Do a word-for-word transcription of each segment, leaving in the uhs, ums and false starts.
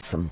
Ватсон.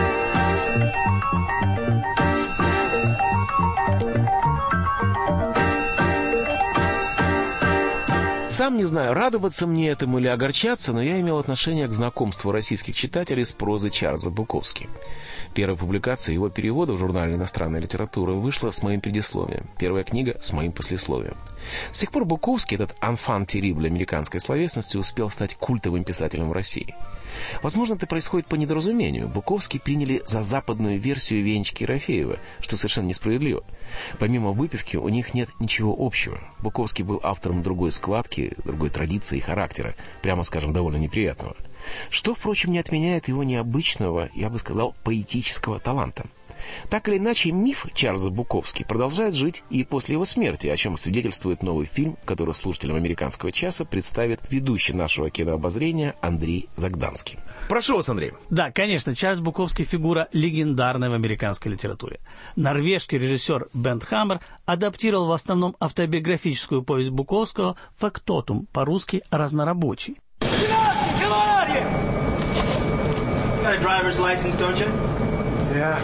Сам не знаю, радоваться мне этому или огорчаться, но я имел отношение к знакомству российских читателей с прозой Чарльза Буковски. Первая публикация его перевода в журнале «Иностранная литература» вышла с моим предисловием. Первая книга с моим послесловием. С тех пор Буковский, этот «enfant terrible» американской словесности, успел стать культовым писателем в России. Возможно, это происходит по недоразумению. Буковский приняли за западную версию Венечки Ерофеева, что совершенно несправедливо. Помимо выпивки, у них нет ничего общего. Буковский был автором другой складки, другой традиции и характера, прямо скажем, довольно неприятного. Что, впрочем, не отменяет его необычного, я бы сказал, поэтического таланта. Так или иначе, миф Чарльза Буковски продолжает жить и после его смерти, о чем свидетельствует новый фильм, который слушателям «Американского часа» представит ведущий нашего кинообозрения Андрей Загданский. Прошу вас, Андрей. Да, конечно, Чарльз Буковский — фигура легендарная в американской литературе. Норвежский режиссер Бент Хаммер адаптировал в основном автобиографическую повесть Буковского «Фактотум», по-русски «Разнорабочий». Got a driver's license, don't you? Yeah.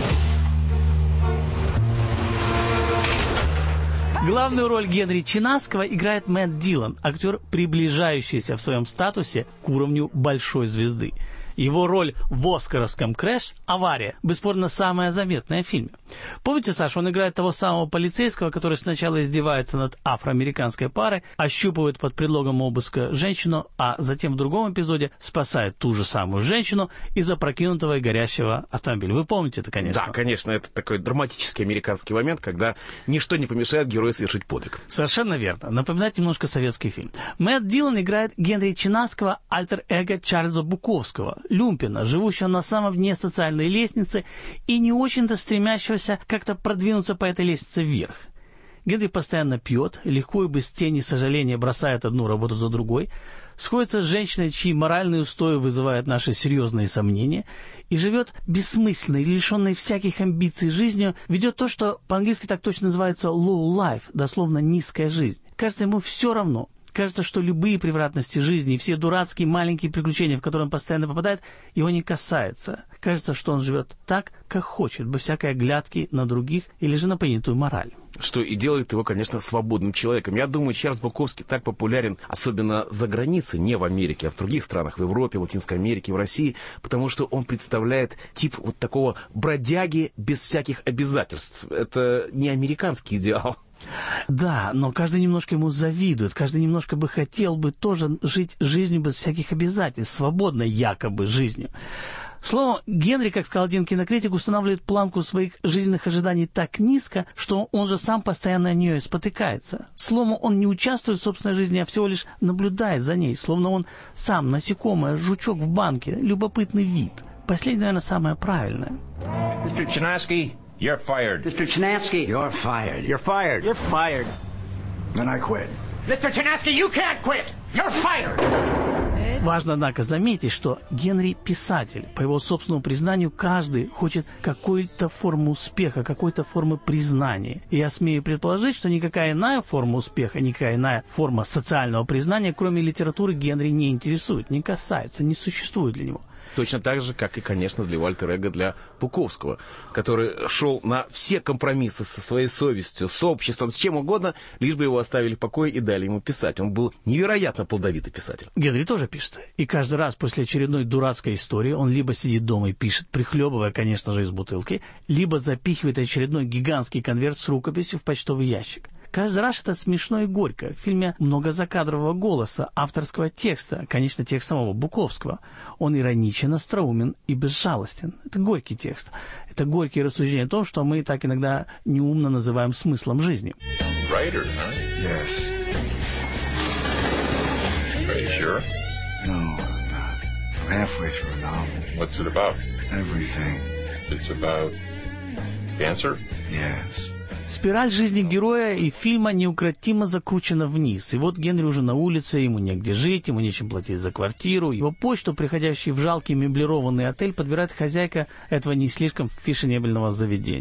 Главную роль Генри Чинаского играет Мэтт Дилан, актер, приближающийся в своем статусе к уровню большой звезды. Его роль в оскаровском «Крэш» — «Авария» бесспорно самая заметная в фильме. Помните, Саша, он играет того самого полицейского, который сначала издевается над афроамериканской парой, ощупывает под предлогом обыска женщину, а затем в другом эпизоде спасает ту же самую женщину из опрокинутого и горящего автомобиля. Вы помните это, конечно? Да, конечно, это такой драматический американский момент, когда ничто не помешает герою совершить подвиг. Совершенно верно. Напоминает немножко советский фильм. Мэтт Дилан играет Генри Чинаского, альтер-эго Чарльза Буковского, люмпина, живущего на самом дне социальной лестницы и не очень-то стремящегося как-то продвинуться по этой лестнице вверх. Генри постоянно пьет, легко и без тени сожаления бросает одну работу за другой, сходится с женщиной, чьи моральные устои вызывают наши серьезные сомнения, и живет бессмысленной, лишенной всяких амбиций жизнью, ведет то, что по-английски так точно называется low life, дословно низкая жизнь. Кажется, ему все равно. Кажется, что любые превратности жизни и все дурацкие маленькие приключения, в которые он постоянно попадает, его не касаются. Кажется, что он живет так, как хочет, без всякой оглядки на других или же на понятую мораль. Что и делает его, конечно, свободным человеком. Я думаю, Чарльз Буковский так популярен, особенно за границей, не в Америке, а в других странах, в Европе, Латинской Америке, в России, потому что он представляет тип вот такого бродяги без всяких обязательств. Это не американский идеал. Да, но каждый немножко ему завидует, каждый немножко бы хотел бы тоже жить жизнью без всяких обязательств, свободной якобы жизнью. Словом, Генри, как сказал один кинокритик, устанавливает планку своих жизненных ожиданий так низко, что он же сам постоянно о нее спотыкается. Словом, он не участвует в собственной жизни, а всего лишь наблюдает за ней, словно он сам насекомое, жучок в банке, любопытный вид. Последнее, наверное, самое правильное. мистер Chinaski, you're fired. Mister Chinaski, You're fired. you're fired. You're fired. Then I quit. Mister Chinaski, you can't quit. You're fired. Важно, однако, заметить, что Генри писатель. По его собственному признанию, каждый хочет какой-то формы успеха, какой-то формы признания. И я смею предположить, что никакая иная форма успеха, никакая иная форма социального признания, кроме литературы, Генри не интересует, не касается, не существует для него. Точно так же, как и, конечно, для альтер-эго для Буковского, который шел на все компромиссы со своей совестью, с обществом, с чем угодно, лишь бы его оставили в покое и дали ему писать. Он был невероятно плодовитый писатель. Генри тоже пишет. И каждый раз после очередной дурацкой истории он либо сидит дома и пишет, прихлебывая, конечно же, из бутылки, либо запихивает очередной гигантский конверт с рукописью в почтовый ящик. Каждый раз это смешно и горько. В фильме много закадрового голоса, авторского текста, конечно, текст самого Буковского. Он ироничен, остроумен и безжалостен. Это горький текст. Это горькие рассуждения о том, что мы так иногда неумно называем смыслом жизни. Writer, huh? Yes. Are you sure? No, I'm not. I'm halfway through a novel. What's it about? Everything. It's about cancer? Yes. Спираль жизни героя и фильма неукротимо закручена вниз. И вот Генри уже на улице, ему негде жить, ему нечем платить за квартиру. Его почту, приходящий в жалкий меблированный отель, подбирает хозяйка этого не слишком фешенебельного заведения.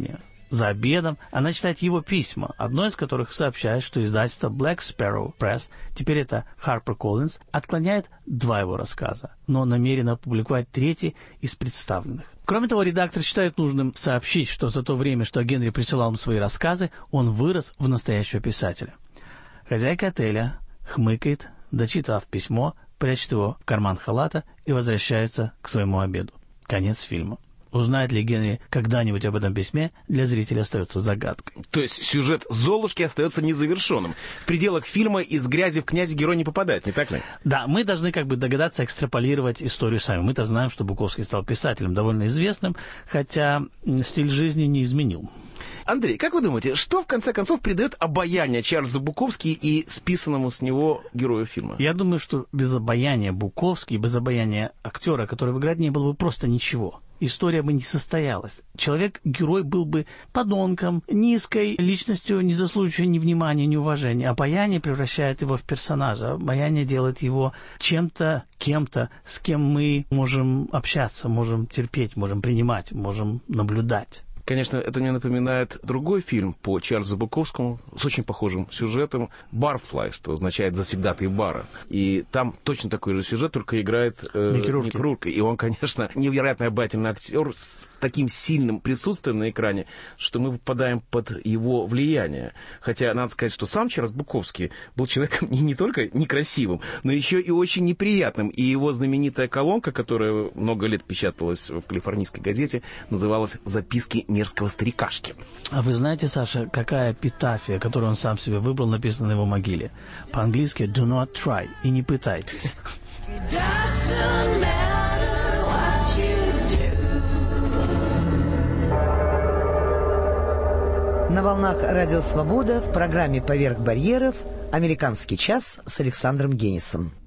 За обедом она читает его письма, одно из которых сообщает, что издательство Black Sparrow Press, теперь это HarperCollins, отклоняет два его рассказа, но намерена опубликовать третий из представленных. Кроме того, редактор считает нужным сообщить, что за то время, что Генри присылал им свои рассказы, он вырос в настоящего писателя. Хозяйка отеля хмыкает, дочитав письмо, прячет его в карман халата и возвращается к своему обеду. Конец фильма. Узнает ли Генри когда-нибудь об этом письме, для зрителя остается загадкой. То есть сюжет «Золушки» остается незавершенным. В пределах фильма из грязи в князи герой не попадает, не так ли? Да, мы должны как бы догадаться экстраполировать историю сами. Мы-то знаем, что Буковский стал писателем довольно известным, хотя стиль жизни не изменил. Андрей, как вы думаете, что в конце концов придает обаяние Чарльзу Буковски и списанному с него герою фильма? Я думаю, что без обаяния Буковски, без обаяния актера, который играет, не было бы просто ничего. История бы не состоялась. Человек-герой был бы подонком, низкой личностью, не заслуживающей ни внимания, ни уважения. Обаяние превращает его в персонажа. Обаяние делает его чем-то, кем-то, с кем мы можем общаться, можем терпеть, можем принимать, можем наблюдать. Конечно, это мне напоминает другой фильм по Чарльзу Буковскому с очень похожим сюжетом «Барфлай», что означает «завсегдатый бара». И там точно такой же сюжет, только играет э, Микки Рурк. И он, конечно, невероятно обаятельный актер с таким сильным присутствием на экране, что мы попадаем под его влияние. Хотя надо сказать, что сам Чарльз Буковский был человеком не, не только некрасивым, но еще и очень неприятным. И его знаменитая колонка, которая много лет печаталась в калифорнийской газете, называлась «Записки мерзкого старикашки». А вы знаете, Саша, какая эпитафия, которую он сам себе выбрал, написана на его могиле? По-английски «Do not try» и «не пытайтесь». На волнах Радио Свобода в программе «Поверх барьеров» «Американский час» с Александром Генисом.